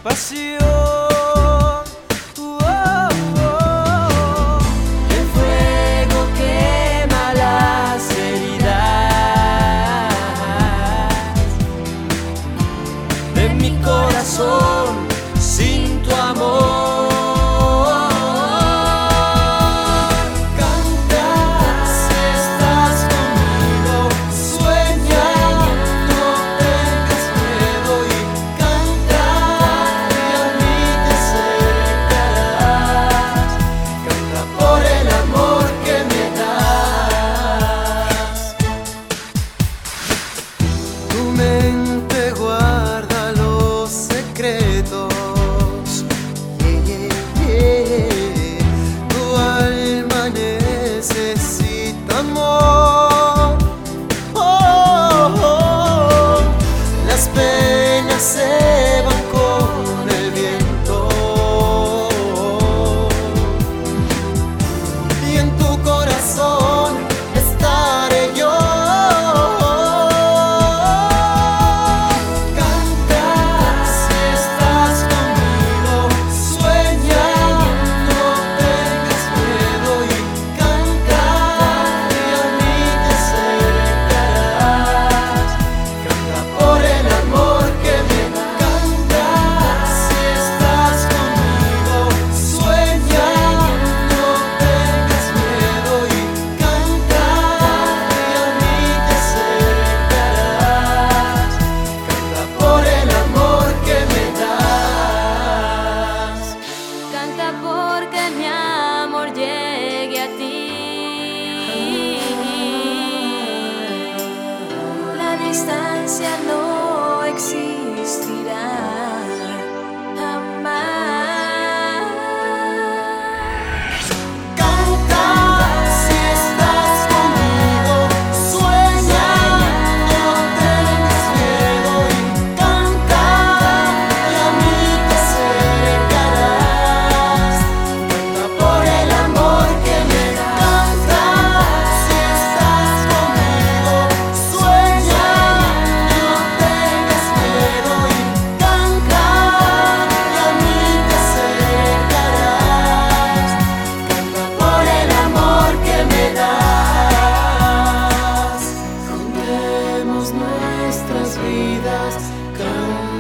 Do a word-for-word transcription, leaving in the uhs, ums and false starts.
pasión. Oh, oh. El fuego quema las heridas de mi corazón sin tu amor. Se van con el viento y en tu corazón estaré yo. Canta si estás conmigo, sueña, no tengas miedo y canta y a mí te acercarás. Canta por el amor que distancia no existirá jamás. Canta si estás conmigo, sueña, no tengas miedo y canta y a mí te acercarás. Canta por el amor que me canta si estás conmigo, sueña. Nuestras vidas.